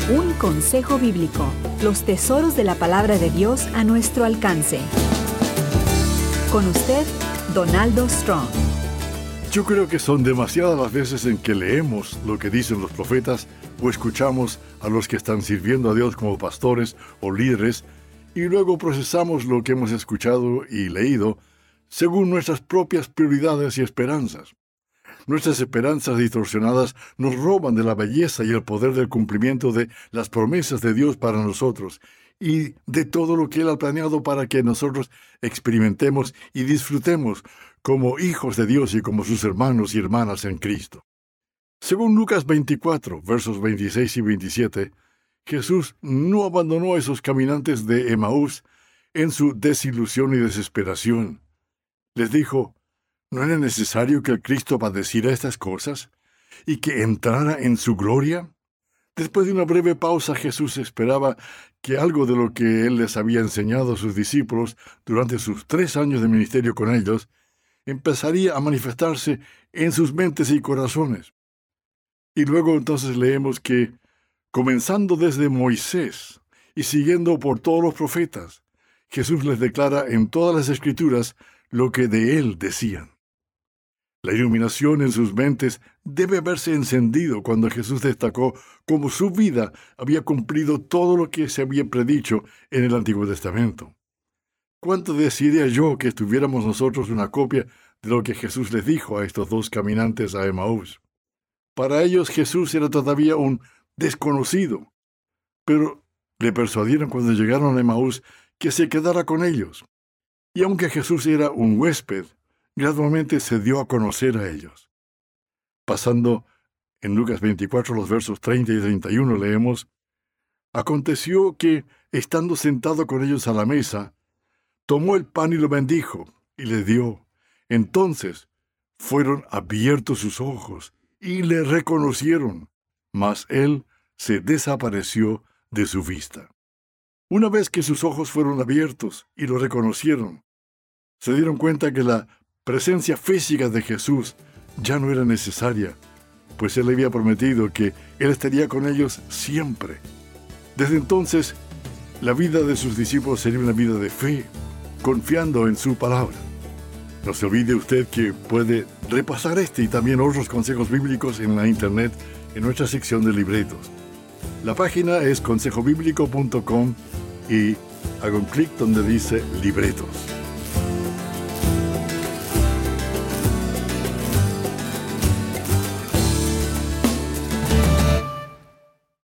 Un consejo bíblico. Los tesoros de la palabra de Dios a nuestro alcance. Con usted, Donaldo Strong. Yo creo que son demasiadas las veces en que leemos lo que dicen los profetas o escuchamos a los que están sirviendo a Dios como pastores o líderes y luego procesamos lo que hemos escuchado y leído según nuestras propias prioridades y esperanzas. Nuestras esperanzas distorsionadas nos roban de la belleza y el poder del cumplimiento de las promesas de Dios para nosotros y de todo lo que Él ha planeado para que nosotros experimentemos y disfrutemos como hijos de Dios y como sus hermanos y hermanas en Cristo. Según Lucas 24, versos 26 y 27, Jesús no abandonó a esos caminantes de Emaús en su desilusión y desesperación. Les dijo: ¿no era necesario que el Cristo padeciera estas cosas y que entrara en su gloria? Después de una breve pausa, Jesús esperaba que algo de lo que Él les había enseñado a sus discípulos durante sus 3 años de ministerio con ellos, empezaría a manifestarse en sus mentes y corazones. Y luego entonces leemos que, comenzando desde Moisés y siguiendo por todos los profetas, Jesús les declara en todas las Escrituras lo que de Él decían. La iluminación en sus mentes debe haberse encendido cuando Jesús destacó cómo su vida había cumplido todo lo que se había predicho en el Antiguo Testamento. ¿Cuánto desearía yo que tuviéramos nosotros una copia de lo que Jesús les dijo a estos 2 caminantes a Emaús? Para ellos Jesús era todavía un desconocido, pero le persuadieron cuando llegaron a Emaús que se quedara con ellos. Y aunque Jesús era un huésped, gradualmente se dio a conocer a ellos. Pasando en Lucas 24, los versos 30 y 31, leemos: Aconteció que, estando sentado con ellos a la mesa, tomó el pan y lo bendijo, y les dio. Entonces fueron abiertos sus ojos, y le reconocieron, mas él se desapareció de su vista. Una vez que sus ojos fueron abiertos y lo reconocieron, se dieron cuenta que la presencia física de Jesús ya no era necesaria, pues Él había prometido que Él estaría con ellos siempre. Desde entonces, la vida de sus discípulos sería una vida de fe, confiando en su palabra. No se olvide usted que puede repasar este y también otros consejos bíblicos en la internet en nuestra sección de libretos. La página es consejobiblico.com y haga un clic donde dice libretos.